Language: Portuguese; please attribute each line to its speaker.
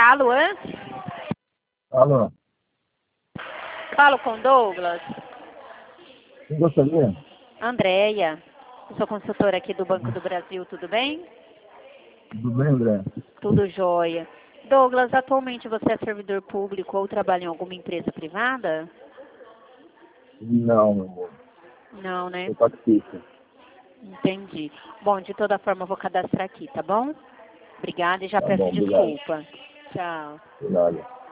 Speaker 1: Alô?
Speaker 2: Alô,
Speaker 1: Falo com Douglas.
Speaker 2: quem gostaria?
Speaker 1: Andréia. Eu sou consultora aqui do Banco do Brasil, tudo bem?
Speaker 2: Tudo bem, André?
Speaker 1: Tudo jóia. Douglas, atualmente você é servidor público ou trabalha em alguma empresa privada?
Speaker 2: Não, meu amor.
Speaker 1: Não, né?
Speaker 2: Sou taxista.
Speaker 1: Entendi. Bom, de toda forma eu vou cadastrar aqui, tá bom? Obrigada e já
Speaker 2: Tá
Speaker 1: peço
Speaker 2: bom, obrigado.
Speaker 1: desculpa. Tchau.
Speaker 2: De nada.